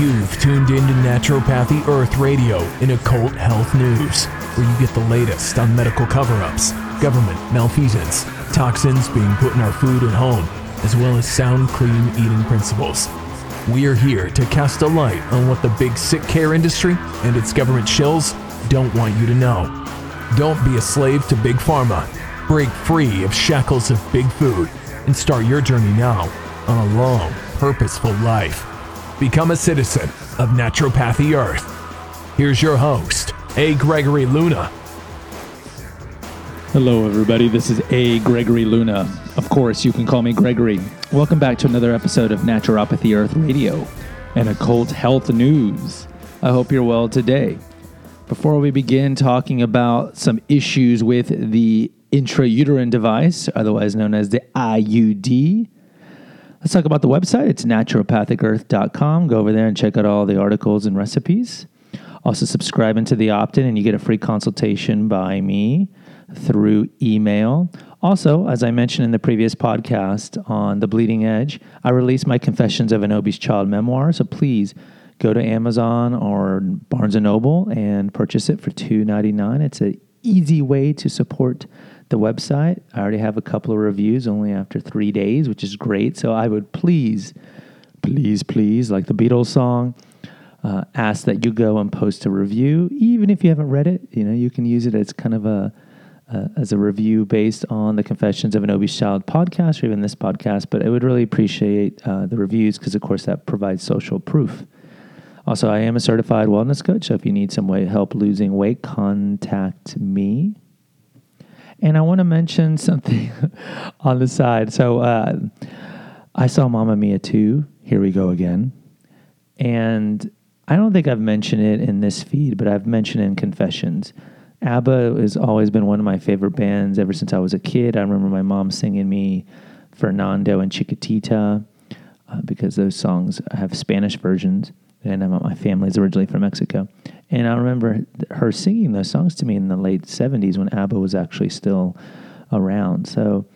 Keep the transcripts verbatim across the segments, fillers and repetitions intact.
You've tuned into Naturopathy Earth Radio and Occult Health News, where you get the latest on medical cover-ups, government malfeasance, toxins being put in our food and home, as well as sound, clean eating principles. We are here to cast a light on what the big sick care industry and its government shills don't want you to know. Don't be a slave to Big Pharma. Break free of shackles of big food and start your journey now on a long, purposeful life. Become a citizen of Naturopathy Earth. Here's your host, A. Gregory Luna. Hello, everybody. This is A. Gregory Luna. Of course, you can call me Gregory. Welcome back to another episode of Naturopathy Earth Radio and Occult Health News. I hope you're well today. Before we begin talking about some issues with the intrauterine device, otherwise known as the I U D, let's talk about the website. It's naturopathic earth dot com. Go over there and check out all the articles and recipes. Also, subscribe into the opt-in and you get a free consultation by me through email. Also, as I mentioned in the previous podcast on The Bleeding Edge, I released my Confessions of an Obese Child memoir. So please go to Amazon or Barnes and Noble and purchase it for two dollars and ninety-nine cents. It's an easy way to support the website. I already have a couple of reviews only after three days, which is great. So I would please, please, please, like the Beatles song, uh, ask that you go and post a review. Even if you haven't read it, you know, you can use it as kind of a, uh, as a review based on the Confessions of an Obese Child podcast or even this podcast. But I would really appreciate uh, the reviews because, of course, that provides social proof. Also, I am a certified wellness coach. So if you need some way help losing weight, contact me. And I want to mention something on the side. So uh, I saw Mamma Mia two, Here We Go Again. And I don't think I've mentioned it in this feed, but I've mentioned it in Confessions. ABBA has always been one of my favorite bands ever since I was a kid. I remember my mom singing me Fernando and Chiquitita uh, because those songs have Spanish versions. And uh, my family's originally from Mexico. And I remember her singing those songs to me in the late seventies when ABBA was actually still around. So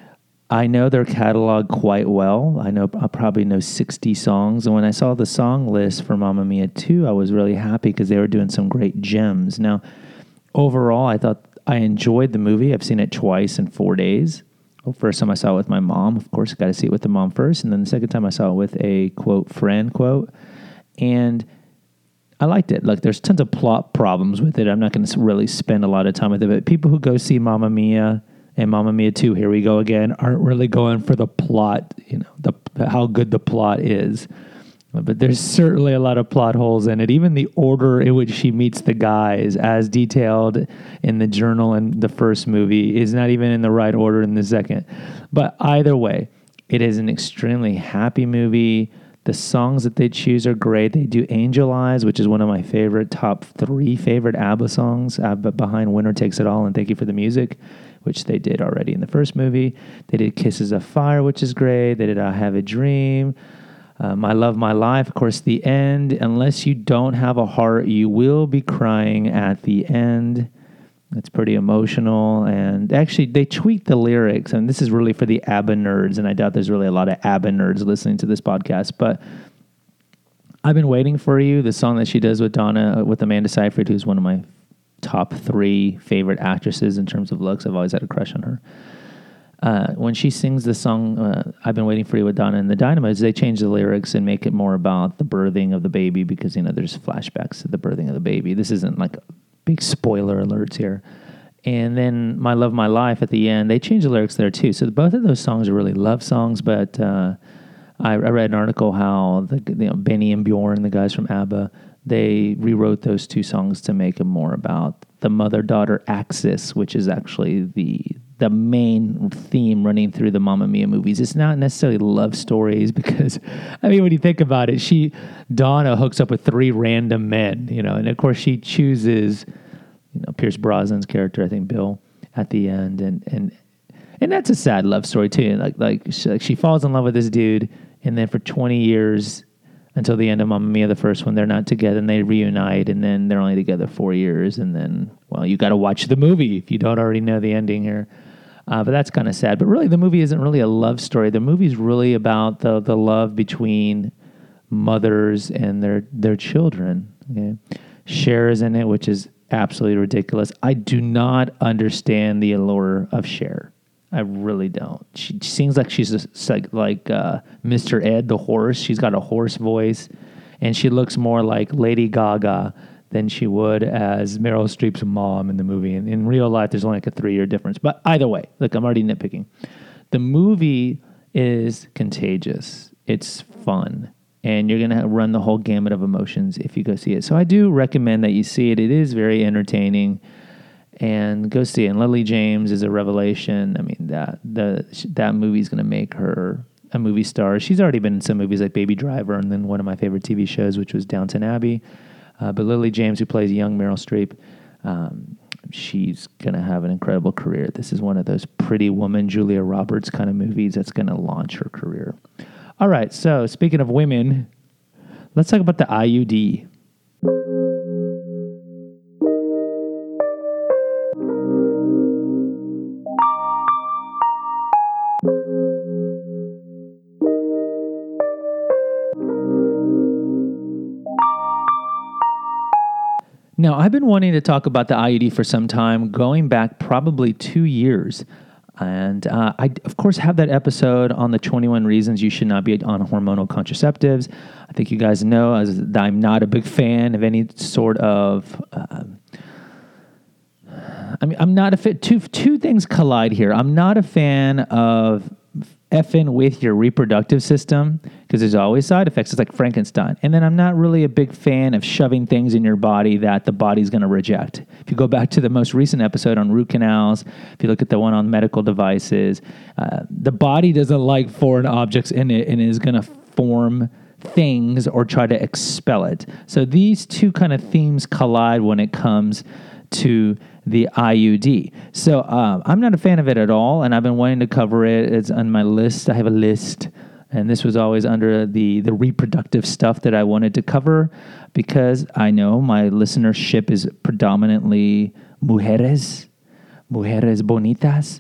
I know their catalog quite well. I know I probably know sixty songs. And when I saw the song list for Mamma Mia two, I was really happy because they were doing some great gems. Now, overall, I thought I enjoyed the movie. I've seen it twice in four days. Well, first time I saw it with my mom. Of course, I got to see it with the mom first. And then the second time I saw it with a, quote, friend, quote. And I liked it. Like, there's tons of plot problems with it. I'm not going to really spend a lot of time with it. But people who go see Mamma Mia and Mamma Mia two, Here We Go Again, aren't really going for the plot, you know, the how good the plot is. But there's certainly a lot of plot holes in it. Even the order in which she meets the guys, as detailed in the journal in the first movie, is not even in the right order in the second. But either way, it is an extremely happy movie. The songs that they choose are great. They do Angel Eyes, which is one of my favorite, top three favorite ABBA songs, ABBA behind Winner Takes It All and Thank You for the Music, which they did already in the first movie. They did Kisses of Fire, which is great. They did I Have a Dream, um, I Love My Life. Of course, the end, unless you don't have a heart, you will be crying at the end. It's pretty emotional, and actually they tweaked the lyrics, and this is really for the ABBA nerds, and I doubt there's really a lot of ABBA nerds listening to this podcast, but I've Been Waiting for You, the song that she does with Donna, with Amanda Seyfried, who's one of my top three favorite actresses in terms of looks. I've always had a crush on her. Uh, when she sings the song, uh, I've Been Waiting for You with Donna and the Dynamites, they change the lyrics and make it more about the birthing of the baby because, you know, there's flashbacks to the birthing of the baby. This isn't like big spoiler alerts here. And then My Love, My Life at the end, they changed the lyrics there too. So both of those songs are really love songs, but uh, I, I read an article how the, you know, Benny and Bjorn, the guys from ABBA, they rewrote those two songs to make them more about the mother-daughter axis, which is actually the the main theme running through the Mamma Mia movies. It's not necessarily love stories because, I mean, when you think about it, she, Donna hooks up with three random men, you know, and of course she chooses, you know, Pierce Brosnan's character, I think Bill, at the end, and and and that's a sad love story too. Like like she, like she falls in love with this dude, and then for twenty years until the end of Mamma Mia, the first one, they're not together, and they reunite, and then they're only together four years, and then, well, you got to watch the movie if you don't already know the ending here. Uh, but that's kind of sad. But really, the movie isn't really a love story. The movie's really about the the love between mothers and their their children. Okay? Cher is in it, which is absolutely ridiculous. I do not understand the allure of Cher. I really don't. She seems like she's a, like like uh, Mister Ed the horse. She's got a horse voice, and she looks more like Lady Gaga than she would as Meryl Streep's mom in the movie. And in real life, there's only like a three-year difference. But either way, look, I'm already nitpicking. The movie is contagious. It's fun. And you're going to run the whole gamut of emotions if you go see it. So I do recommend that you see it. It is very entertaining. And go see it. And Lily James is a revelation. I mean, that the that movie's going to make her a movie star. She's already been in some movies like Baby Driver and then one of my favorite T V shows, which was Downton Abbey. Uh, but Lily James, who plays young Meryl Streep, um, she's going to have an incredible career. This is one of those Pretty Woman, Julia Roberts kind of movies that's going to launch her career. All right, so speaking of women, let's talk about the I U D. Now, I've been wanting to talk about the I U D for some time, going back probably two years. And uh, I, of course, have that episode on the twenty-one reasons you should not be on hormonal contraceptives. I think you guys know as, that I'm not a big fan of any sort of... Uh, I mean, I'm not a fit. Two, two things collide here. I'm not a fan of effing with your reproductive system because there's always side effects. It's like Frankenstein. And then I'm not really a big fan of shoving things in your body that the body's going to reject. If you go back to the most recent episode on root canals, if you look at the one on medical devices, uh, the body doesn't like foreign objects in it and is going to form things or try to expel it. So these two kind of themes collide when it comes to the I U D. So um, I'm not a fan of it at all, and I've been wanting to cover it. It's on my list. I have a list, and this was always under the, the reproductive stuff that I wanted to cover because I know my listenership is predominantly mujeres, mujeres bonitas,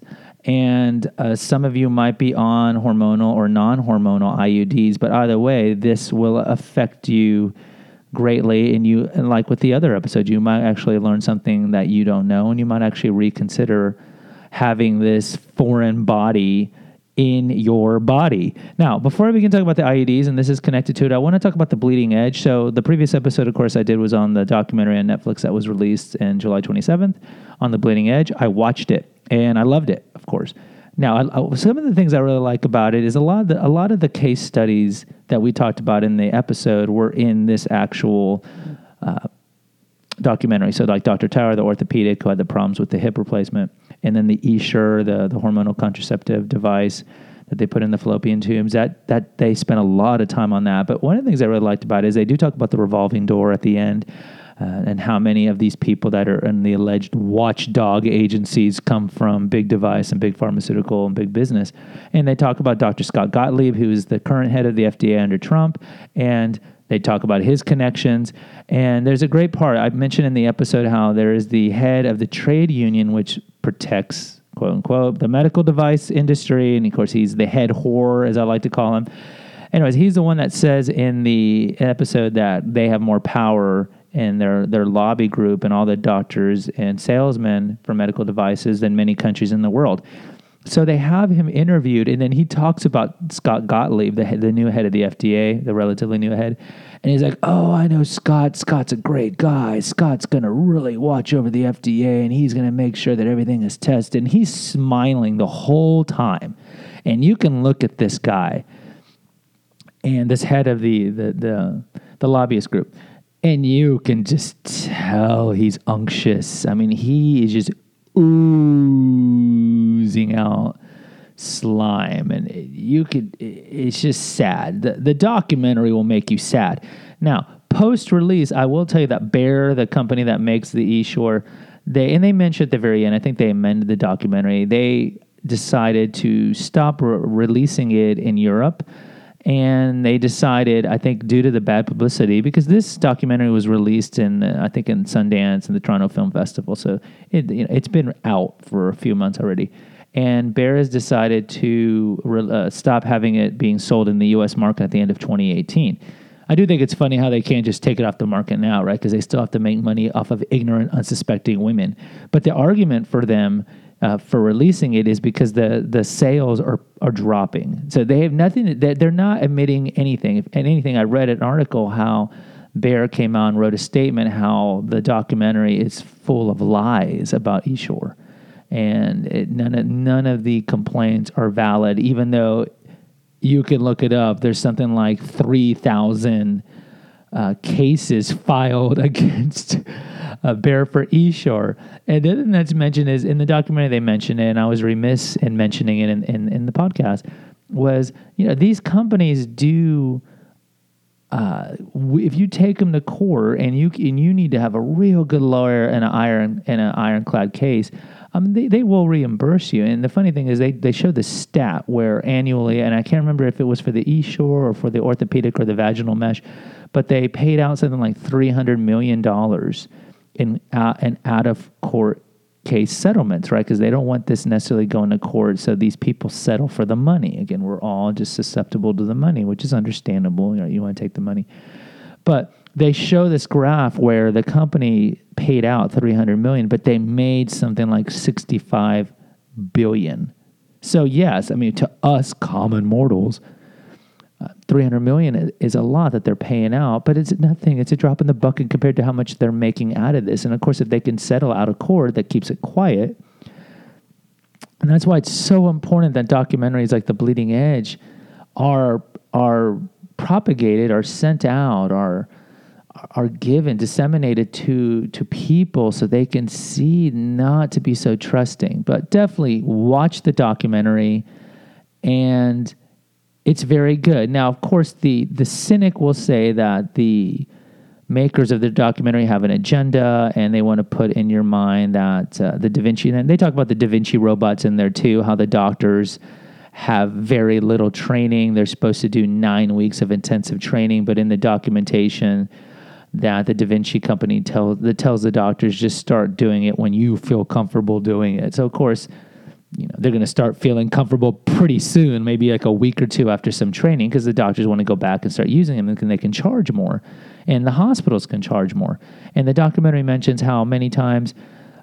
and uh, some of you might be on hormonal or non-hormonal I U Ds, but either way, this will affect you greatly, and you, and like with the other episode, you might actually learn something that you don't know, and you might actually reconsider having this foreign body in your body. Now, before I begin talking about the I U Ds, and this is connected to it, I want to talk about the bleeding edge. So the previous episode, of course, I did was on the documentary on Netflix that was released in July twenty-seventh on the bleeding edge. I watched it, and I loved it, of course. Now, I, I, some of the things I really like about it is a lot of the, a lot of the case studies that we talked about in the episode were in this actual uh, documentary. So like Doctor Tower, the orthopedic, who had the problems with the hip replacement, and then the Essure, the, the hormonal contraceptive device that they put in the fallopian tubes, that, that they spent a lot of time on that. But one of the things I really liked about it is they do talk about the revolving door at the end. Uh, and how many of these people that are in the alleged watchdog agencies come from big device and big pharmaceutical and big business. And they talk about Doctor Scott Gottlieb, who is the current head of the F D A under Trump, and they talk about his connections. And there's a great part. I mentioned in the episode how there is the head of the trade union, which protects, quote unquote, the medical device industry. And of course, he's the head whore, as I like to call him. Anyways, he's the one that says in the episode that they have more power in their, their lobby group and all the doctors and salesmen for medical devices than many countries in the world. So they have him interviewed, and then he talks about Scott Gottlieb, the, the new head of the F D A, the relatively new head. And he's like, oh, I know Scott. Scott's a great guy. Scott's going to really watch over the F D A, and he's going to make sure that everything is tested. And he's smiling the whole time. And you can look at this guy and this head of the the the, the lobbyist group, and you can just tell he's unctuous. I mean, he is just oozing out slime, and it, you could, it, it's just sad. The, the documentary will make you sad. Now, post-release, I will tell you that Bayer, the company that makes the Essure, they, and they mentioned at the very end, I think they amended the documentary, they decided to stop re- releasing it in Europe. And they decided, I think, due to the bad publicity, because this documentary was released in, uh, I think, in Sundance and the Toronto Film Festival, so it, you know, it's been out for a few months already. And Bayer has decided to re- uh, stop having it being sold in the U S market at the end of twenty eighteen. I do think it's funny how they can't just take it off the market now, right? Because they still have to make money off of ignorant, unsuspecting women. But the argument for them uh, for releasing it is because the the sales are are dropping. So they have nothing. They're not admitting anything. If anything, I read an article how Bayer came out and wrote a statement how the documentary is full of lies about Eshore, and it, none of none of the complaints are valid, even though you can look it up. There's something like three thousand uh, cases filed against uh, Bayer for Eshore. And the other thing that's mentioned is in the documentary they mentioned it, and I was remiss in mentioning it in, in, in the podcast, was, you know, these companies do, uh, w- if you take them to court and you and you need to have a real good lawyer and an iron and an ironclad case, Um, they, they will reimburse you. And the funny thing is they, they show the stat where annually, and I can't remember if it was for the Eshore or for the orthopedic or the vaginal mesh, but they paid out something like three hundred million dollars in, uh, in out-of-court case settlements, right? Because they don't want this necessarily going to court, so these people settle for the money. Again, we're all just susceptible to the money, which is understandable. You know, you want to take the money. But they show this graph where the company paid out three hundred million dollars, but they made something like sixty-five billion dollars. So yes, I mean, to us common mortals, uh, three hundred million dollars is a lot that they're paying out, but it's nothing. It's a drop in the bucket compared to how much they're making out of this. And of course, if they can settle out of court, that keeps it quiet. And that's why it's so important that documentaries like The Bleeding Edge are are propagated, are sent out, are are given, disseminated to to people so they can see not to be so trusting. But definitely watch the documentary, and it's very good. Now, of course, the the cynic will say that the makers of the documentary have an agenda, and they want to put in your mind that uh, the Da Vinci, and they talk about the Da Vinci robots in there too, how the doctors have very little training. They're supposed to do nine weeks of intensive training, but in the documentation that the Da Vinci company tells that tells the doctors just start doing it when you feel comfortable doing it. So of course, you know, they're going to start feeling comfortable pretty soon, maybe like a week or two after some training, because the doctors want to go back and start using them, and they can charge more, and the hospitals can charge more. And the documentary mentions how many times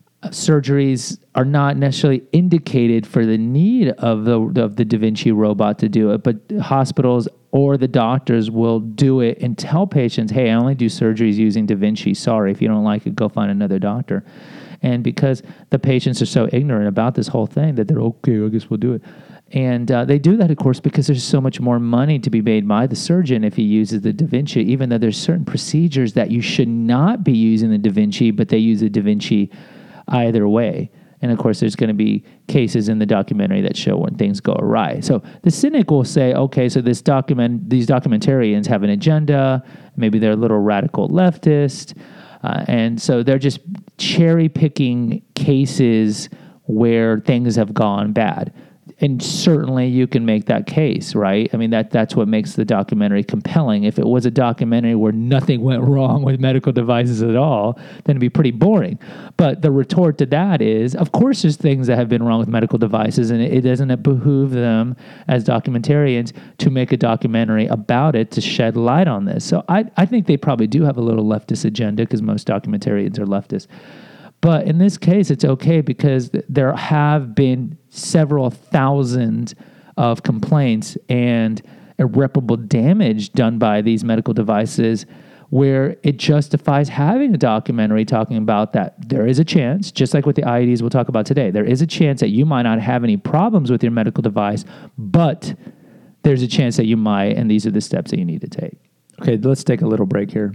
surgeries are not necessarily indicated for the need of the of the Da Vinci robot to do it, but hospitals or the doctors will do it and tell patients, hey, I only do surgeries using Da Vinci. Sorry, if you don't like it, go find another doctor. And because the patients are so ignorant about this whole thing that they're, okay, I guess we'll do it. And uh, they do that, of course, because there's so much more money to be made by the surgeon if he uses the Da Vinci, even though there's certain procedures that you should not be using the Da Vinci, but they use the Da Vinci either way. And of course, there's going to be cases in the documentary that show when things go awry. So the cynic will say, okay, so this document, these documentarians have an agenda. Maybe they're a little radical leftist. Uh, and so they're just cherry picking cases where things have gone bad. And certainly you can make that case, right? I mean, that that's what makes the documentary compelling. If it was a documentary where nothing went wrong with medical devices at all, then it'd be pretty boring. But the retort to that is, of course there's things that have been wrong with medical devices, and it, it doesn't behoove them as documentarians to make a documentary about it to shed light on this. So I, I think they probably do have a little leftist agenda, because most documentarians are leftist. But in this case, it's okay because there have been several thousand of complaints and irreparable damage done by these medical devices where it justifies having a documentary talking about that. There is a chance, just like with the I E Ds we'll talk about today, there is a chance that you might not have any problems with your medical device, but there's a chance that you might, and these are the steps that you need to take. Okay, let's take a little break here.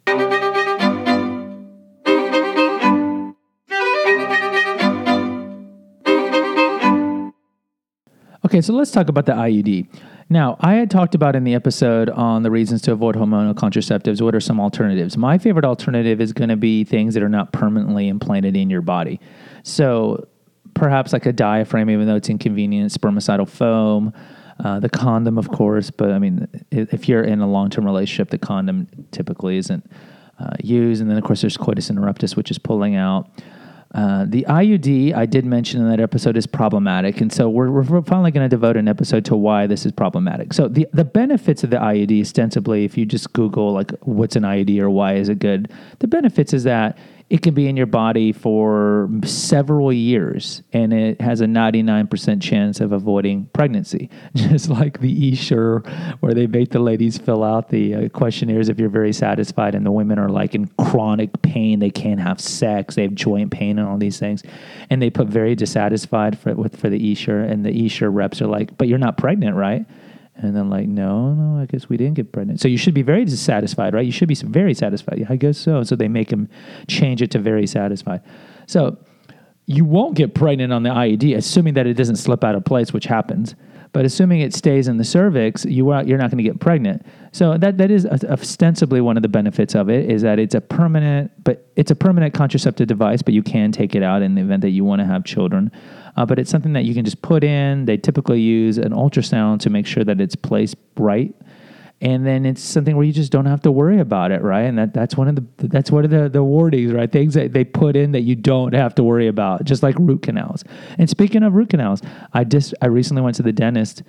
Okay, so let's talk about the I U D. Now, I had talked about in the episode on the reasons to avoid hormonal contraceptives, what are some alternatives? My favorite alternative is going to be things that are not permanently implanted in your body. So perhaps like a diaphragm, even though it's inconvenient, spermicidal foam, uh, the condom, of course. But I mean, if you're in a long-term relationship, the condom typically isn't uh, used. And then, of course, there's coitus interruptus, which is pulling out. Uh, the I U D, I did mention in that episode, is problematic. And so we're, we're finally going to devote an episode to why this is problematic. So the, the benefits of the I U D, ostensibly, if you just Google, like, what's an I U D or why is it good, the benefits is that it can be in your body for several years, and it has a ninety-nine percent chance of avoiding pregnancy. Just like the Essure, where they make the ladies fill out the uh, questionnaires if you're very satisfied, and the women are like in chronic pain. They can't have sex. They have joint pain and all these things. And they put very dissatisfied for, with, for the Essure, and the Essure reps are like, but you're not pregnant, right? And then like, no, no, I guess we didn't get pregnant. So you should be very dissatisfied, right? You should be very satisfied. Yeah, I guess so. So they make them change it to very satisfied. So you won't get pregnant on the I U D, assuming that it doesn't slip out of place, which happens. But assuming it stays in the cervix, you are, you're not going to get pregnant. So that that is ostensibly one of the benefits of it, is that it's a permanent, but it's a permanent contraceptive device, but you can take it out in the event that you want to have children. Uh, but it's something that you can just put in. They typically use an ultrasound to make sure that it's placed right. And then it's something where you just don't have to worry about it, right? And that, that's one of the that's one of the, the warnings, right? Things that they put in that you don't have to worry about, just like root canals. And speaking of root canals, I just I recently went to the dentist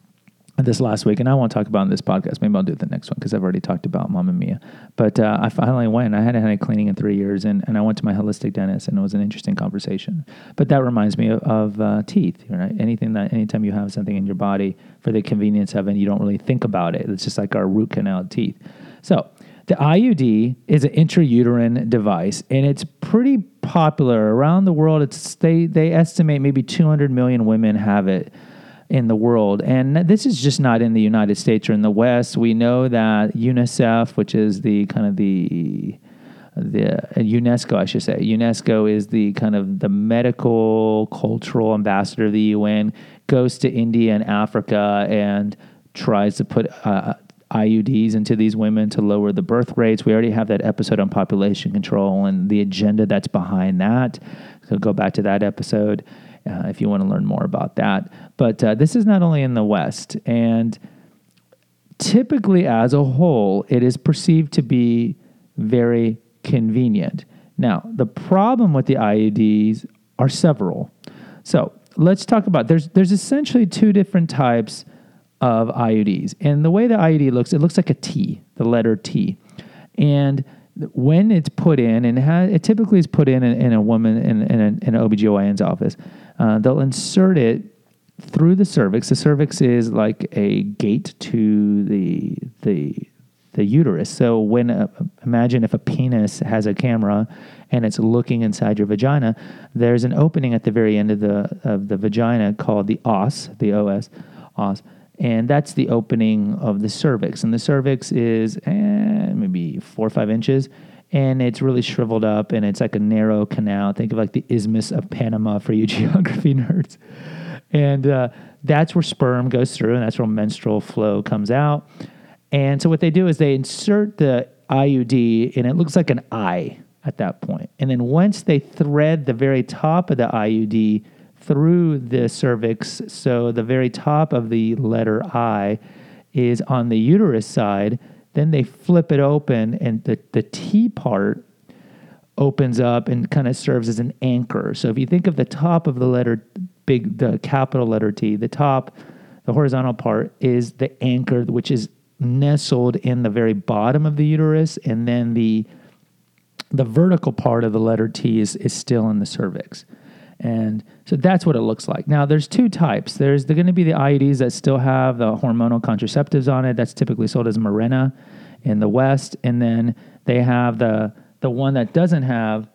this last week, and I won't talk about it in this podcast. Maybe I'll do it the next one because I've already talked about Mamma Mia. But uh, I finally went. I hadn't had a cleaning in three years, and, and I went to my holistic dentist, and it was an interesting conversation. But that reminds me of, of uh, teeth. Right? Anything that anytime you have something in your body for the convenience of it, you don't really think about it. It's just like our root canal teeth. So the I U D is an intrauterine device, and it's pretty popular around the world. It's they they estimate maybe two hundred million women have it in the world. And this is just not in the United States or in the West. We know that UNICEF, which is the kind of the, the uh, UNESCO, I should say, UNESCO is the kind of the medical cultural ambassador of the U N, goes to India and Africa and tries to put uh, I U Ds into these women to lower the birth rates. We already have that episode on population control and the agenda that's behind that. So go back to that episode. Uh, if you want to learn more about that. But uh, this is not only in the West, and typically as a whole, it is perceived to be very convenient. Now, the problem with the I U Ds are several. So let's talk about, there's there's essentially two different types of I U Ds. And the way the I U D looks, it looks like a T, the letter T. And when it's put in, and it, has, it typically is put in in, in a woman in, in, a, in an O B G Y N's office, uh, they'll insert it through the cervix. The cervix is like a gate to the the the uterus. So when uh, imagine if a penis has a camera and it's looking inside your vagina, there's an opening at the very end of the of the vagina called the os, the os, os. And that's the opening of the cervix. And the cervix is eh, maybe four or five inches. And it's really shriveled up, and it's like a narrow canal. Think of like the Isthmus of Panama for you geography nerds. And uh, that's where sperm goes through, and that's where menstrual flow comes out. And so what they do is they insert the I U D, and it looks like an I at that point. And then once they thread the very top of the I U D through the cervix, so the very top of the letter I is on the uterus side, then they flip it open, and the, the T part opens up and kind of serves as an anchor. So if you think of the top of the letter, big, the capital letter T, the top, the horizontal part is the anchor, which is nestled in the very bottom of the uterus, and then the the vertical part of the letter T is, is still in the cervix. And so that's what it looks like. Now, there's two types. There's going to be the I U Ds that still have the hormonal contraceptives on it. That's typically sold as Mirena in the West. And then they have the the one that doesn't have,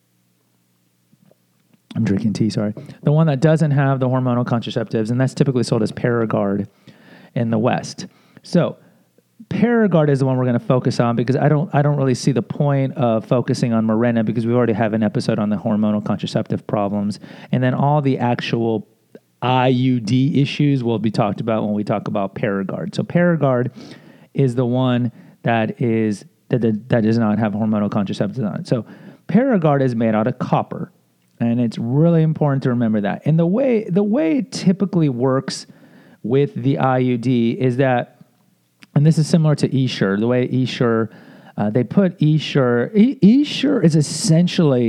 I'm drinking tea, sorry. The one that doesn't have the hormonal contraceptives, and that's typically sold as Paragard in the West. So Paragard is the one we're going to focus on because I don't I don't really see the point of focusing on Mirena because we already have an episode on the hormonal contraceptive problems. And then all the actual I U D issues will be talked about when we talk about Paragard. So Paragard is the one that is that, that, that does not have hormonal contraceptives on it. So Paragard is made out of copper. And it's really important to remember that. And the way the way it typically works with the I U D is that, and this is similar to Essure. The way Essure, uh, they put Essure, e- Essure is essentially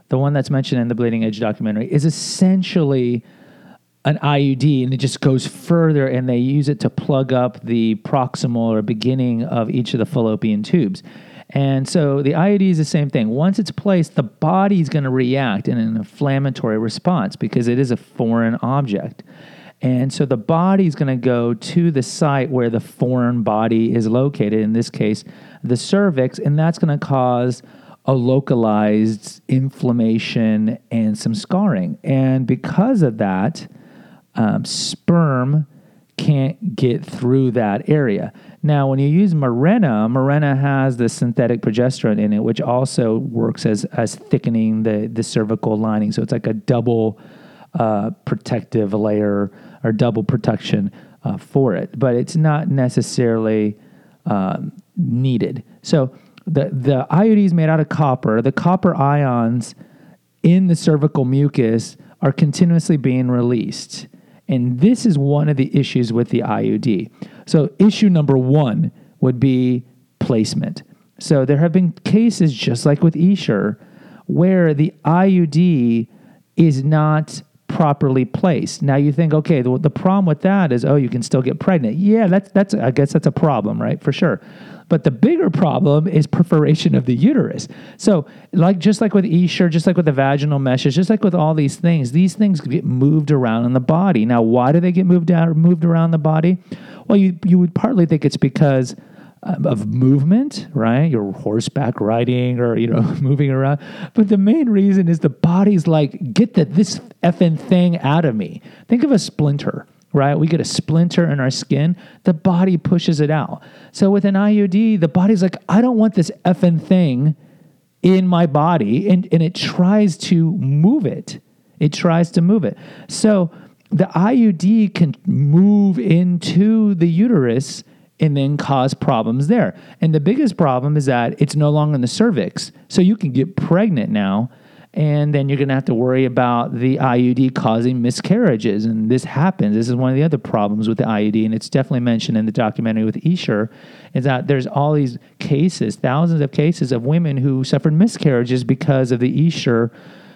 the one that's mentioned in the Bleeding Edge documentary, is essentially an I U D, and it just goes further, and they use it to plug up the proximal or beginning of each of the fallopian tubes. And so the I U D is the same thing. Once it's placed, the body's going to react in an inflammatory response because it is a foreign object. And so the body's going to go to the site where the foreign body is located, in this case, the cervix, and that's going to cause a localized inflammation and some scarring. And because of that, um, sperm can't get through that area. Now, when you use Mirena, Mirena has the synthetic progesterone in it, which also works as as thickening the, the cervical lining. So it's like a double uh, protective layer or double protection uh, for it. But it's not necessarily um, needed. So the, the I U D is made out of copper. The copper ions in the cervical mucus are continuously being released. And this is one of the issues with the I U D. So issue number one would be placement. So there have been cases, just like with Esher, where the I U D is not properly placed. Now you think, okay, the, the problem with that is, oh, you can still get pregnant. Yeah, that's that's I guess that's a problem, right? For sure. But the bigger problem is perforation of the uterus. So like just like with Esher, just like with the vaginal meshes, just like with all these things, these things get moved around in the body. Now, why do they get moved out, moved around the body? Well, you you would partly think it's because um, of movement, right? You're horseback riding or, you know, moving around. But the main reason is the body's like, get the, this effing thing out of me. Think of a splinter. Right? We get a splinter in our skin, the body pushes it out. So with an I U D, the body's like, I don't want this effing thing in my body, and, and it tries to move it. It tries to move it. So the I U D can move into the uterus and then cause problems there. And the biggest problem is that it's no longer in the cervix. So you can get pregnant now, and then you're going to have to worry about the I U D causing miscarriages. And this happens. This is one of the other problems with the I U D, and it's definitely mentioned in the documentary with Esher, is that there's all these cases, thousands of cases of women who suffered miscarriages because of the Esher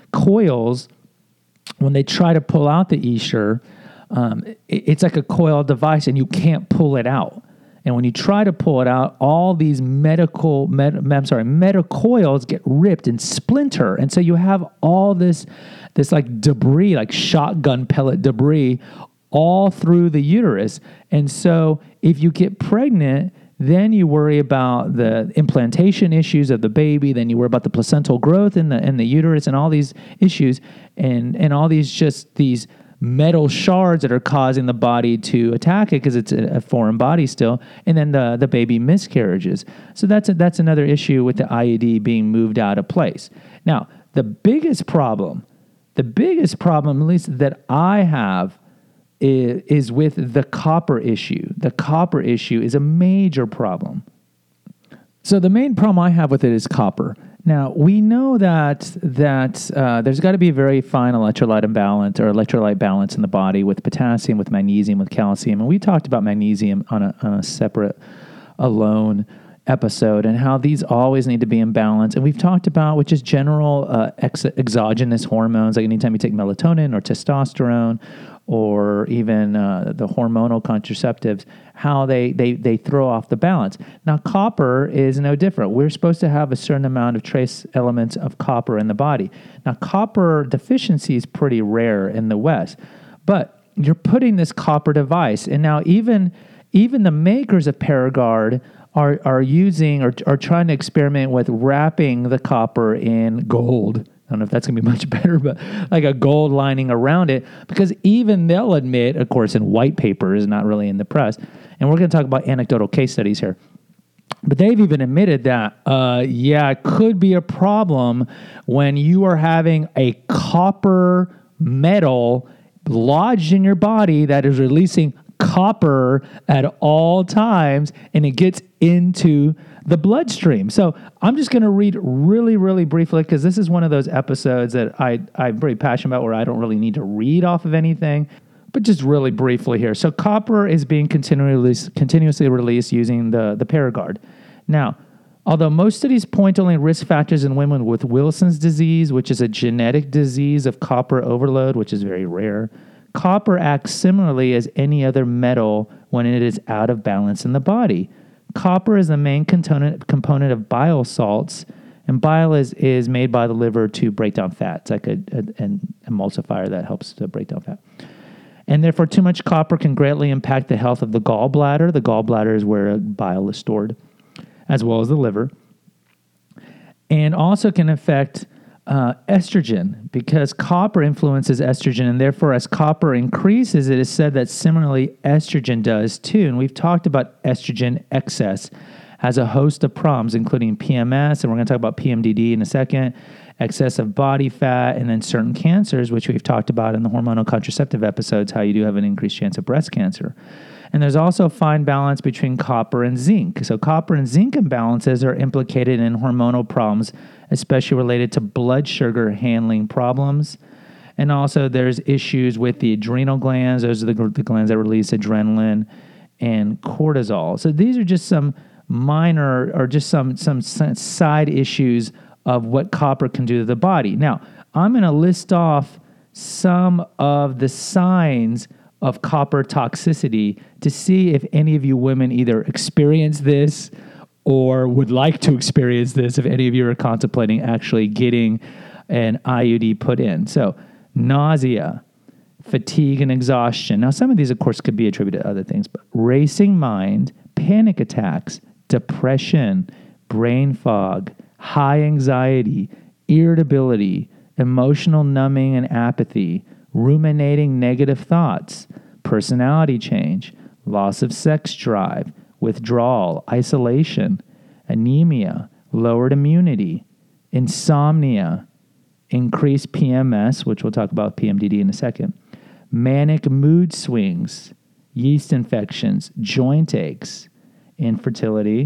coils. When they try to pull out the Esher, um, it, it's like a coil device, and you can't pull it out. And when you try to pull it out, all these medical, med, I'm sorry, metacoils get ripped and splinter. And so you have all this, this like debris, like shotgun pellet debris all through the uterus. And so if you get pregnant, then you worry about the implantation issues of the baby. Then you worry about the placental growth in the in the uterus and all these issues and, and all these just these metal shards that are causing the body to attack it because it's a, a foreign body still, and then the, the baby miscarriages. So that's a, that's another issue with the I U D being moved out of place. Now, the biggest problem, the biggest problem, at least that I have, is, is with the copper issue. The copper issue is a major problem. So the main problem I have with it is copper. Now, we know that that uh, there's got to be a very fine electrolyte imbalance or electrolyte balance in the body with potassium, with magnesium, with calcium. And we talked about magnesium on a, on a separate, alone episode and how these always need to be in balance. And we've talked about, which is general uh, ex- exogenous hormones, like anytime you take melatonin or testosterone or even uh, the hormonal contraceptives, how they, they, they throw off the balance. Now, copper is no different. We're supposed to have a certain amount of trace elements of copper in the body. Now, copper deficiency is pretty rare in the West, but you're putting this copper device, and now even, even the makers of Paragard are, are using or are trying to experiment with wrapping the copper in gold. I don't know if that's going to be much better, but like a gold lining around it, because even they'll admit, of course, in white papers, not really in the press, and we're going to talk about anecdotal case studies here, but they've even admitted that, uh, yeah, it could be a problem when you are having a copper metal lodged in your body that is releasing copper at all times, and it gets into the bloodstream. So I'm just going to read really, really briefly, because this is one of those episodes that I, I'm very passionate about where I don't really need to read off of anything, but just really briefly here. So copper is being continually released, continuously released using the, the Paragard. Now, Although most studies point only risk factors in women with Wilson's disease, which is a genetic disease of copper overload, which is very rare, copper acts similarly as any other metal when it is out of balance in the body. Copper is the main component, component of bile salts, and bile is, is made by the liver to break down fat. It's like a, a, an emulsifier that helps to break down fat. And therefore, too much copper can greatly impact the health of the gallbladder. The gallbladder is where bile is stored, as well as the liver. And also can affect uh, estrogen, because copper influences estrogen, and therefore as copper increases, it is said that similarly estrogen does too. And we've talked about estrogen excess has a host of problems, including P M S, and we're going to talk about P M D D in a second, excessive body fat, and then certain cancers, which we've talked about in the hormonal contraceptive episodes, how you do have an increased chance of breast cancer. And there's also a fine balance between copper and zinc. So copper and zinc imbalances are implicated in hormonal problems, especially related to blood sugar handling problems. And also there's issues with the adrenal glands. Those are the, the glands that release adrenaline and cortisol. So these are just some minor or just some, some side issues of what copper can do to the body. Now, I'm going to list off some of the signs of copper toxicity to see if any of you women either experience this or would like to experience this, if any of you are contemplating actually getting an I U D put in. So, nausea, fatigue and exhaustion. Now, some of these, of course, could be attributed to other things, but racing mind, panic attacks, depression, brain fog, high anxiety, irritability, emotional numbing and apathy, ruminating negative thoughts, personality change, loss of sex drive, withdrawal, isolation, anemia, lowered immunity, insomnia, increased P M S, which we'll talk about P M D D in a second, manic mood swings, yeast infections, joint aches, infertility,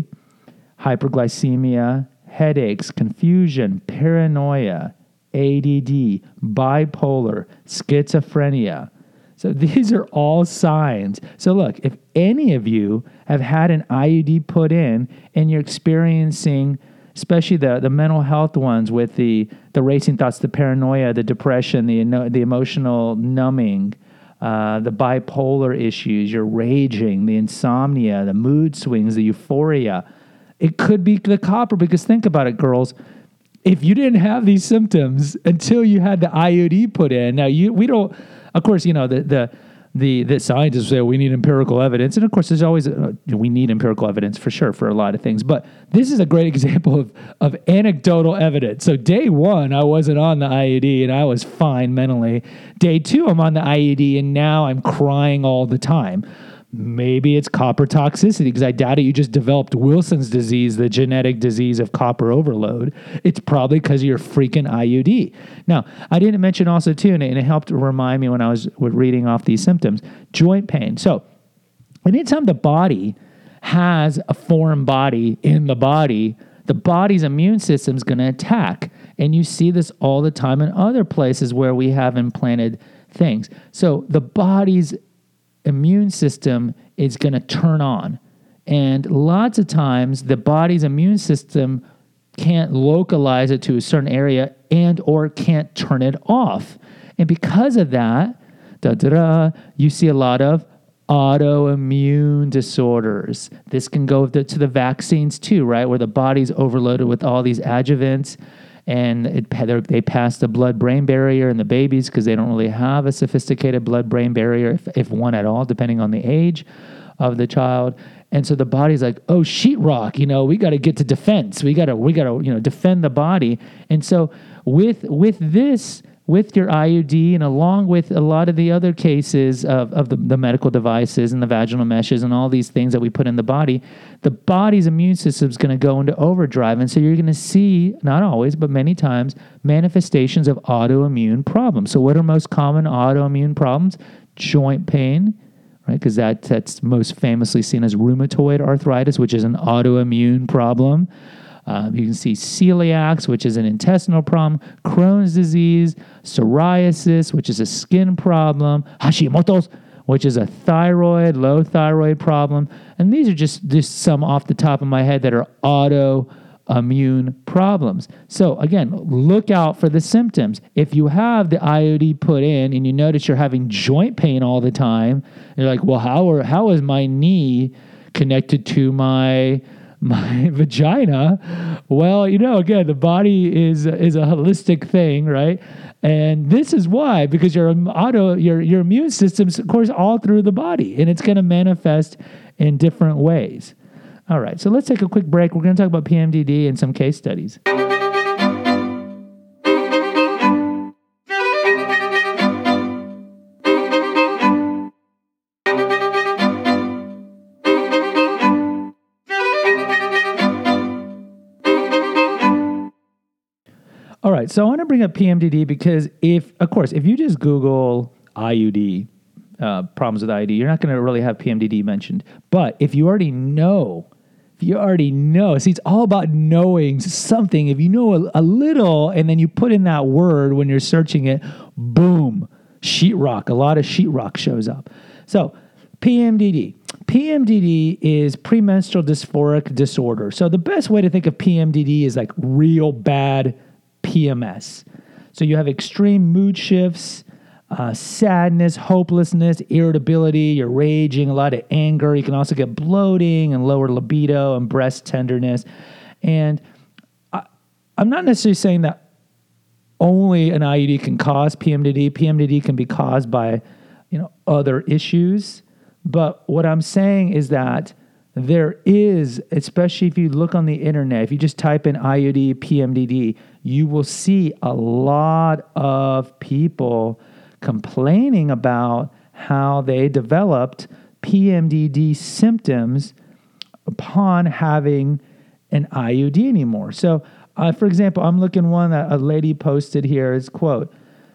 hyperglycemia, headaches, confusion, paranoia, A D D, bipolar, schizophrenia. So these are all signs. So look, if any of you have had an I U D put in and you're experiencing, especially the, the mental health ones with the, the racing thoughts, the paranoia, the depression, the, the emotional numbing, uh, the bipolar issues, you're raging, the insomnia, the mood swings, the euphoria, it could be the copper, because think about it, girls. If you didn't have these symptoms until you had the I U D put in, now you we don't, of course, you know, the the the, the scientists say we need empirical evidence, and of course, there's always a, we need empirical evidence for sure for a lot of things. But this is a great example of of anecdotal evidence. So day one, I wasn't on the I U D and I was fine mentally. Day two, I'm on the I U D and now I'm crying all the time. Maybe it's copper toxicity, because I doubt it you just developed Wilson's disease, the genetic disease of copper overload. It's probably because of your freaking I U D. Now, I didn't mention also, too, and it helped remind me when I was reading off these symptoms, joint pain. So anytime the body has a foreign body in the body, the body's immune system is going to attack. And you see this all the time in other places where we have implanted things. So the body's immune system is going to turn on. And lots of times the body's immune system can't localize it to a certain area and or can't turn it off. And because of that, da, da, da, you see a lot of autoimmune disorders. This can go to, to the vaccines too, right? Where the body's overloaded with all these adjuvants, and it, they pass the blood-brain barrier in the babies because they don't really have a sophisticated blood-brain barrier, if, if one at all, depending on the age of the child. And so the body's like, oh, sheetrock, you know, we got to get to defense. We got to, we got to, you know, defend the body. And so with with this, with your I U D, and along with a lot of the other cases of, of the, the medical devices and the vaginal meshes and all these things that we put in the body, the body's immune system is going to go into overdrive. And so you're going to see, not always, but many times, manifestations of autoimmune problems. So what are most common autoimmune problems? Joint pain, right? Because that, that's most famously seen as rheumatoid arthritis, which is an autoimmune problem. Um, you can see celiacs, which is an intestinal problem, Crohn's disease, psoriasis, which is a skin problem, Hashimoto's, which is a thyroid, low thyroid problem. And these are just, just some off the top of my head that are auto immune problems. So again, look out for the symptoms. If you have the I U D put in and you notice you're having joint pain all the time, you're like, well, how are, how is my knee connected to my my vagina? Well, you know, again, the body is is a holistic thing, right? And this is why, because your auto your your immune system's, of course, all through the body, and it's going to manifest in different ways. All right, so let's take a quick break. We're going to talk about P M D D and some case studies. All right, so I want to bring up P M D D because if, of course, if you just Google I U D, uh, problems with I U D, you're not going to really have P M D D mentioned. But if you already know, if you already know, see, it's all about knowing something. If you know a, a little and then you put in that word when you're searching it, boom, sheetrock, a lot of sheetrock shows up. So P M D D. P M D D is premenstrual dysphoric disorder. So the best way to think of P M D D is like real bad P M S. So you have extreme mood shifts, uh, sadness, hopelessness, irritability, you're raging, a lot of anger. You can also get bloating and lower libido and breast tenderness. And I, I'm not necessarily saying that only an I U D can cause P M D D. P M D D can be caused by, you know, other issues. But what I'm saying is that there is, especially if you look on the internet, if you just type in I U D, P M D D, you will see a lot of people complaining about how they developed P M D D symptoms upon having an I U D anymore. So, uh, for example, I'm looking one that a lady posted here is, quote,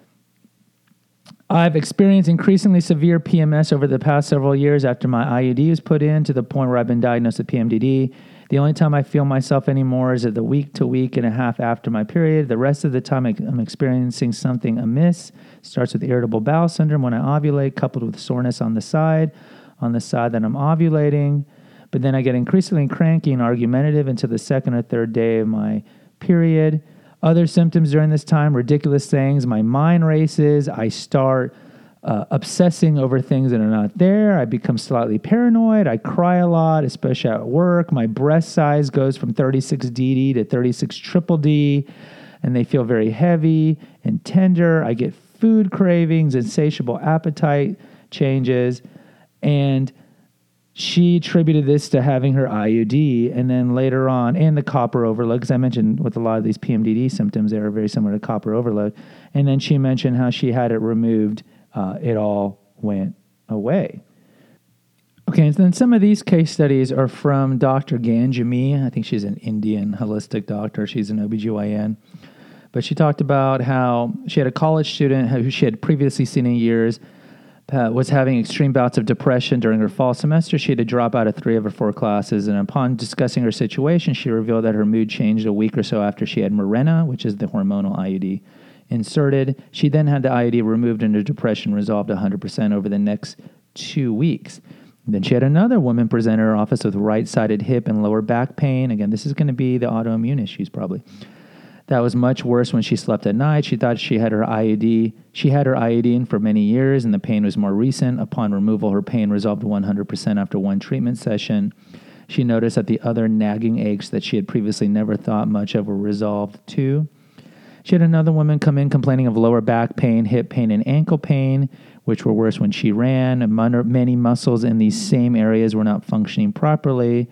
I've experienced increasingly severe P M S over the past several years after my I U D was put in, to the point where I've been diagnosed with P M D D. The only time I feel myself anymore is at the week to week and a half after my period. The rest of the time I'm experiencing something amiss. It starts with irritable bowel syndrome when I ovulate, coupled with soreness on the side, on the side that I'm ovulating. But then I get increasingly cranky and argumentative until the second or third day of my period. Other symptoms during this time, ridiculous things. My mind races. I start uh, obsessing over things that are not there. I become slightly paranoid. I cry a lot, especially at work. My breast size goes from thirty-six D D to thirty-six triple D, and they feel very heavy and tender. I get food cravings, insatiable appetite changes, and she attributed this to having her I U D, and then later on, and the copper overload, because I mentioned with a lot of these P M D D symptoms, they are very similar to copper overload. And then she mentioned how she had it removed. Uh, it all went away. Okay, and then some of these case studies are from Doctor Ganjami. I think she's an Indian holistic doctor. She's an O B G Y N. But she talked about how she had a college student who she had previously seen in years, Uh, was having extreme bouts of depression during her fall semester. She had to drop out of three of her four classes, and upon discussing her situation, she revealed that her mood changed a week or so after she had Mirena, which is the hormonal I U D, inserted. She then had the I U D removed, and her depression resolved one hundred percent over the next two weeks. Then she had another woman present in her office with right-sided hip and lower back pain. Again, this is going to be the autoimmune issues probably. That was much worse when she slept at night. She thought she had her I U D. She had her I U D in for many years, and the pain was more recent. Upon removal, her pain resolved one hundred percent after one treatment session. She noticed that the other nagging aches that she had previously never thought much of were resolved too. She had another woman come in complaining of lower back pain, hip pain, and ankle pain, which were worse when she ran. Many muscles in these same areas were not functioning properly,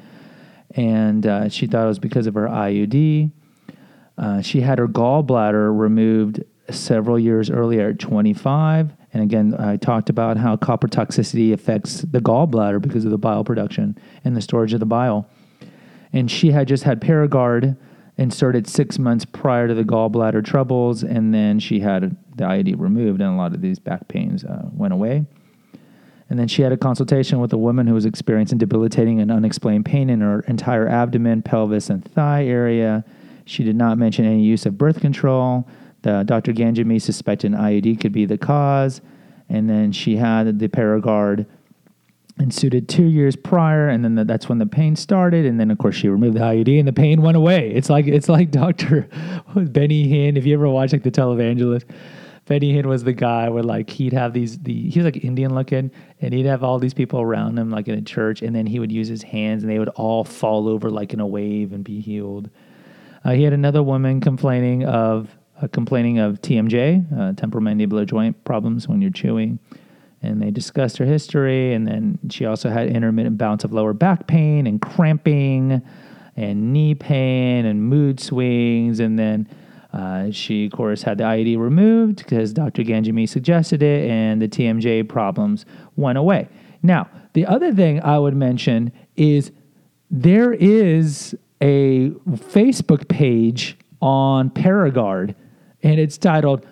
and uh, she thought it was because of her I U D. Uh, she had her gallbladder removed several years earlier at twenty-five. And again, I talked about how copper toxicity affects the gallbladder because of the bile production and the storage of the bile. And she had just had Paragard inserted six months prior to the gallbladder troubles, and then she had the I U D removed, and a lot of these back pains uh, went away. And then she had a consultation with a woman who was experiencing debilitating and unexplained pain in her entire abdomen, pelvis, and thigh area. She did not mention any use of birth control. The, Doctor Ganjami suspected an I U D could be the cause. And then she had the Paragard ensued two years prior, and then the, that's when the pain started. And then, of course, she removed the I U D, and the pain went away. It's like it's like Doctor Benny Hinn. If you ever watch like the televangelist, Benny Hinn was the guy where like he'd have these the he was like Indian looking, and he'd have all these people around him like in a church, and then he would use his hands, and they would all fall over like in a wave and be healed. Uh, he had another woman complaining of uh, complaining of T M J, uh, temporomandibular joint problems when you're chewing. And they discussed her history, and then she also had intermittent bouts of lower back pain and cramping and knee pain and mood swings. And then uh, she, of course, had the I U D removed because Doctor Ganjami suggested it, and the T M J problems went away. Now, the other thing I would mention is there is a Facebook page on Paragard, and it's titled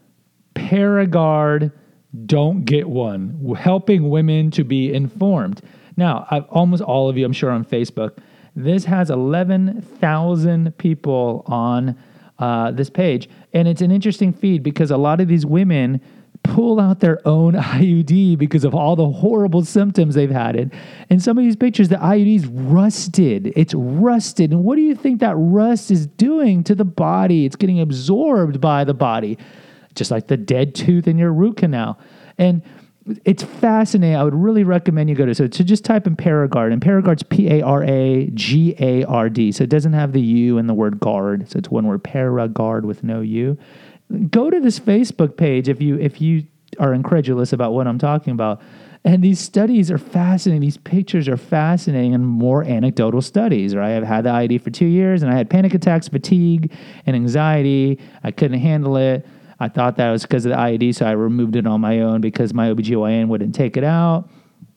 Paragard Don't Get One, helping women to be informed. Now, I've, almost all of you, I'm sure, on Facebook. This has eleven thousand people on uh, this page. And it's an interesting feed because a lot of these women pull out their own I U D because of all the horrible symptoms they've had. It. And some of these pictures, the I U D is rusted. It's rusted. And what do you think that rust is doing to the body? It's getting absorbed by the body, just like the dead tooth in your root canal. And it's fascinating. I would really recommend you go to, so to just type in Paragard, and Paragard's P A R A G A R D. So it doesn't have the U in the word guard. So it's one word, Paragard with no U. Go to this Facebook page if you if you are incredulous about what I'm talking about. And these studies are fascinating. These pictures are fascinating, and more anecdotal studies, right? I've had the I U D for two years, and I had panic attacks, fatigue, and anxiety. I couldn't handle it. I thought that was because of the I U D, so I removed it on my own because my O B G Y N wouldn't take it out.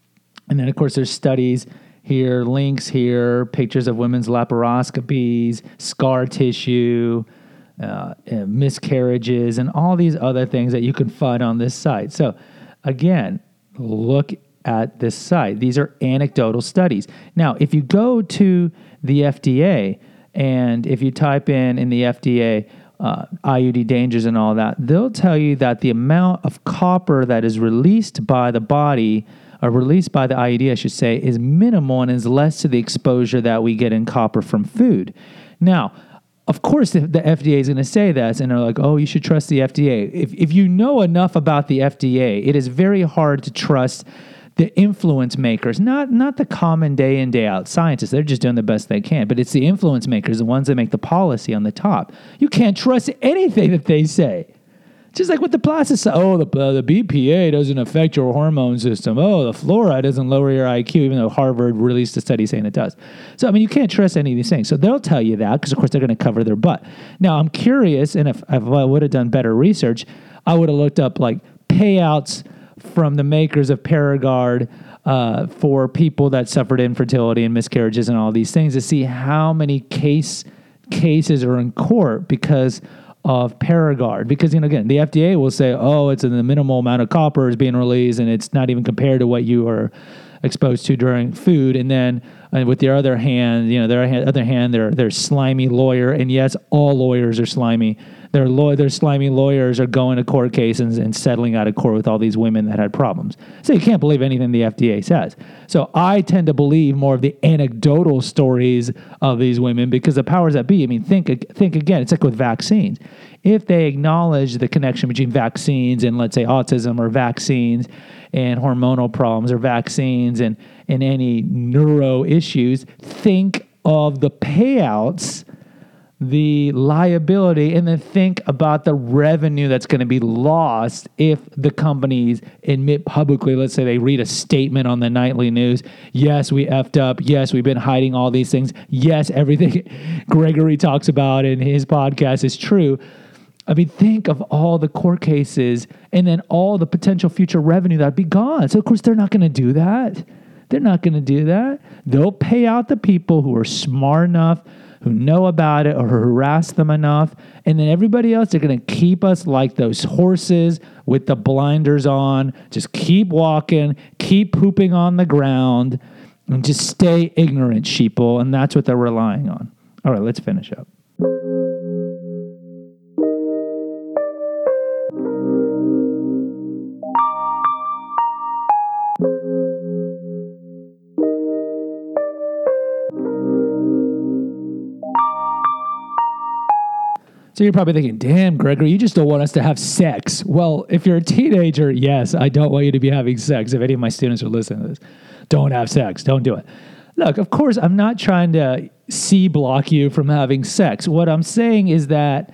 And then, of course, there's studies here, links here, pictures of women's laparoscopies, scar tissue, uh, miscarriages, and all these other things that you can find on this site. So, again, look at this site. These are anecdotal studies. Now, if you go to the F D A, and if you type in in the F D A, Uh, I U D dangers and all that, they'll tell you that the amount of copper that is released by the body, or released by the I U D, I should say, is minimal and is less to the exposure that we get in copper from food. Now, of course, the, the F D A is going to say that, and they're like, oh, you should trust the F D A. If, if you know enough about the F D A, it is very hard to trust the influence makers, not not the common day in, day out scientists. They're just doing the best they can. But it's the influence makers, the ones that make the policy on the top. You can't trust anything that they say. Just like with the plastic, oh, the, uh, the B P A doesn't affect your hormone system. Oh, the fluoride doesn't lower your I Q, even though Harvard released a study saying it does. So, I mean, you can't trust any of these things. So they'll tell you that because, of course, they're going to cover their butt. Now, I'm curious, and if, if I would have done better research, I would have looked up, like, payouts from the makers of Paragard uh, for people that suffered infertility and miscarriages and all these things to see how many case cases are in court because of Paragard. Because, you know, again, the F D A will say, oh, it's in the minimal amount of copper is being released, and it's not even compared to what you are exposed to during food. And then uh, with the other hand, you know, their other hand, they're, they're slimy lawyer. And yes, all lawyers are slimy. Their law, their slimy lawyers are going to court cases and settling out of court with all these women that had problems. So you can't believe anything the F D A says. So I tend to believe more of the anecdotal stories of these women because the powers that be, I mean, think think again, it's like with vaccines. If they acknowledge the connection between vaccines and, let's say, autism, or vaccines and hormonal problems, or vaccines and, and any neuro issues, think of the payouts, the liability, and then think about the revenue that's going to be lost if the companies admit publicly, let's say they read a statement on the nightly news, yes, we effed up, yes, we've been hiding all these things, yes, everything Gregory talks about in his podcast is true. I mean, think of all the court cases and then all the potential future revenue that'd be gone. So, of course, they're not going to do that. They're not going to do that. They'll pay out the people who are smart enough, who know about it, or harass them enough. And then everybody else, they're going to keep us like those horses with the blinders on. Just keep walking, keep pooping on the ground, and just stay ignorant, sheeple. And that's what they're relying on. All right, let's finish up. So you're probably thinking, damn, Gregory, you just don't want us to have sex. Well, if you're a teenager, yes, I don't want you to be having sex. If any of my students are listening to this, don't have sex. Don't do it. Look, of course, I'm not trying to C block you from having sex. What I'm saying is that,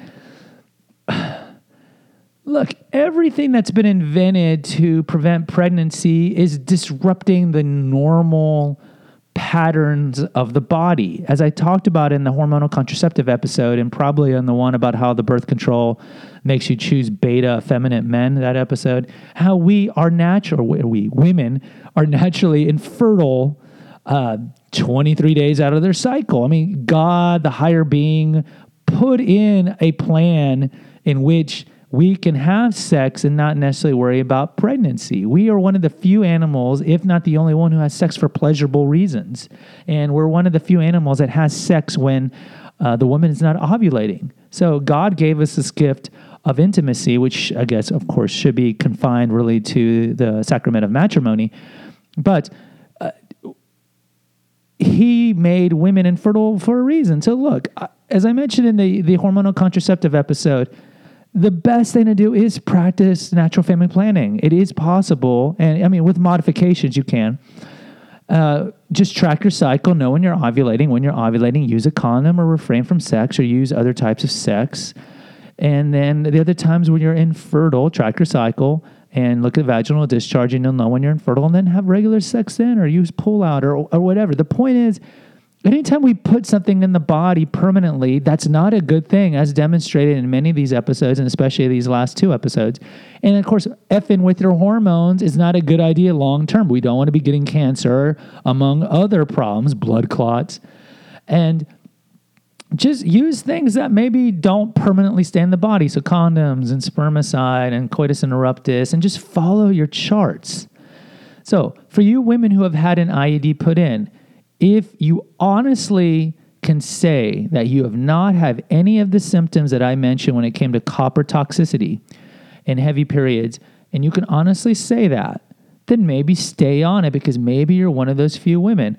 look, everything that's been invented to prevent pregnancy is disrupting the normal patterns of the body. As I talked about in the hormonal contraceptive episode, and probably in the one about how the birth control makes you choose beta effeminate men, that episode, how we are natural, we women are naturally infertile uh, twenty-three days out of their cycle. I mean, God, the higher being, put in a plan in which we can have sex and not necessarily worry about pregnancy. We are one of the few animals, if not the only one, who has sex for pleasurable reasons. And we're one of the few animals that has sex when uh, the woman is not ovulating. So God gave us this gift of intimacy, which I guess, of course, should be confined really to the sacrament of matrimony. But uh, he made women infertile for a reason. So look, as I mentioned in the, the hormonal contraceptive episode, the best thing to do is practice natural family planning. It is possible. And I mean, with modifications, you can. Uh, just track your cycle, know when you're ovulating. When you're ovulating, use a condom or refrain from sex or use other types of sex. And then the other times when you're infertile, track your cycle and look at vaginal discharge and you'll know when you're infertile, and then have regular sex then or use pull-out or, or whatever. The point is, anytime we put something in the body permanently, that's not a good thing, as demonstrated in many of these episodes, and especially these last two episodes. And of course, effing with your hormones is not a good idea long term. We don't want to be getting cancer, among other problems, blood clots. And just use things that maybe don't permanently stay in the body. So condoms and spermicide and coitus interruptus, and just follow your charts. So for you women who have had an I U D put in, if you honestly can say that you have not had any of the symptoms that I mentioned when it came to copper toxicity and heavy periods, and you can honestly say that, then maybe stay on it, because maybe you're one of those few women.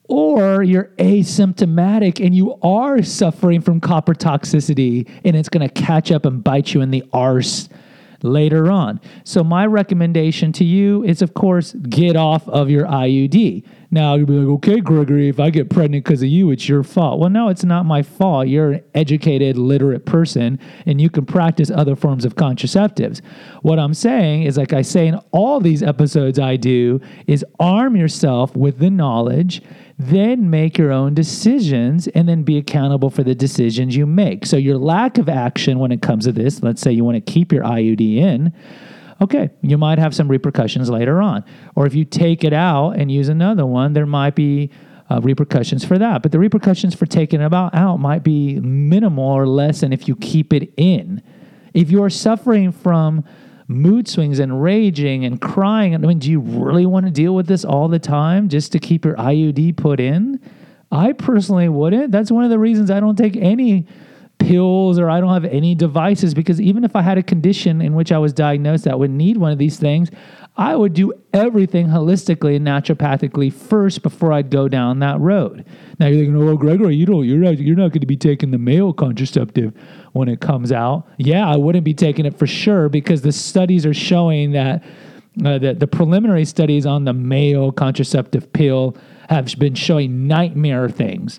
Or you're asymptomatic and you are suffering from copper toxicity, and it's going to catch up and bite you in the arse later on. So my recommendation to you is, of course, get off of your I U D. Now, you'll be like, okay, Gregory, if I get pregnant because of you, it's your fault. Well, no, it's not my fault. You're an educated, literate person, and you can practice other forms of contraceptives. What I'm saying is, like I say in all these episodes I do, is arm yourself with the knowledge, then make your own decisions, and then be accountable for the decisions you make. So your lack of action when it comes to this, let's say you want to keep your I U D in, okay, you might have some repercussions later on. Or if you take it out and use another one, there might be uh, repercussions for that. But the repercussions for taking it about out might be minimal or less than if you keep it in. If you are suffering from mood swings and raging and crying, I mean, do you really want to deal with this all the time just to keep your I U D put in? I personally wouldn't. That's one of the reasons I don't take any pills or I don't have any devices, because even if I had a condition in which I was diagnosed that would need one of these things, I would do everything holistically and naturopathically first before I'd go down that road. Now you're thinking, oh, Gregory, you don't, you're not, you're not going to be taking the male contraceptive when it comes out. Yeah, I wouldn't be taking it for sure, because the studies are showing that uh, that the preliminary studies on the male contraceptive pill have been showing nightmare things,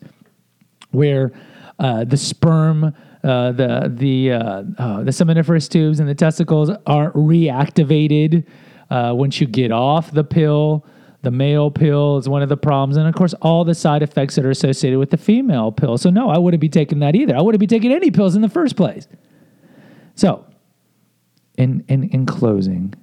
where Uh, the sperm, uh, the the uh, uh, the seminiferous tubes and the testicles aren't reactivated uh, once you get off the pill. The male pill is one of the problems, and of course, all the side effects that are associated with the female pill. So no, I wouldn't be taking that either. I wouldn't be taking any pills in the first place. So, in in in closing,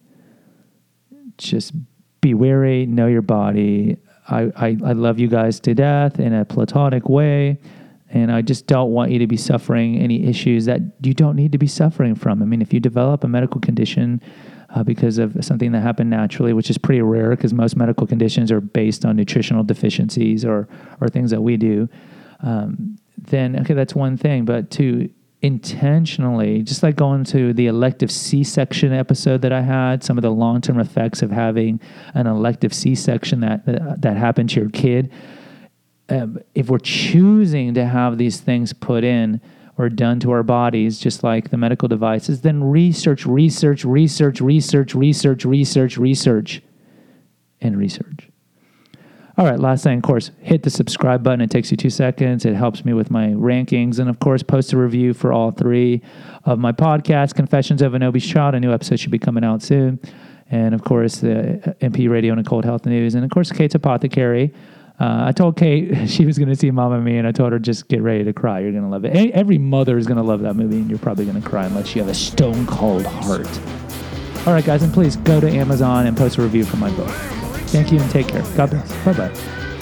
just be wary, know your body. I I, I love you guys to death in a platonic way. And I just don't want you to be suffering any issues that you don't need to be suffering from. I mean, if you develop a medical condition uh, because of something that happened naturally, which is pretty rare because most medical conditions are based on nutritional deficiencies or or things that we do, um, then, okay, that's one thing. But to intentionally, just like going to the elective C-section episode that I had, some of the long-term effects of having an elective C-section that, that, that happened to your kid, Um, if we're choosing to have these things put in, or done to our bodies, just like the medical devices, then research, research, research, research, research, research, research, and research. All right, last thing, of course, hit the subscribe button. It takes you two seconds. It helps me with my rankings. And, of course, post a review for all three of my podcasts. Confessions of an Obese Child. A new episode should be coming out soon. And, of course, the N P Radio and Occult Health News. And, of course, Kate's Apothecary. Uh, I told Kate she was going to see Mamma Mia, and I told her just get ready to cry. You're going to love it. Every mother is going to love that movie, and you're probably going to cry unless you have a stone-cold heart. All right, guys, and please go to Amazon and post a review for my book. Thank you and take care. God bless. Bye-bye.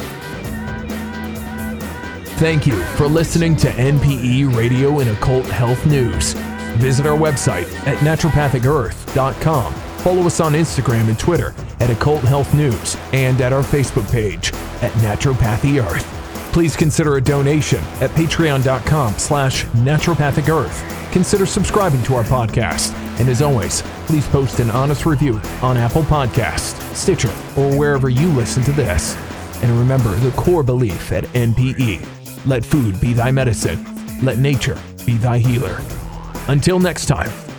Thank you for listening to N P E Radio and Occult Health News. Visit our website at naturopathic earth dot com. Follow us on Instagram and Twitter at Occult Health News and at our Facebook page at Naturopathy Earth. Please consider a donation at patreon.com slash naturopathic earth. Consider subscribing to our podcast. And as always, please post an honest review on Apple Podcasts, Stitcher, or wherever you listen to this. And remember the core belief at N P E. Let food be thy medicine. Let nature be thy healer. Until next time,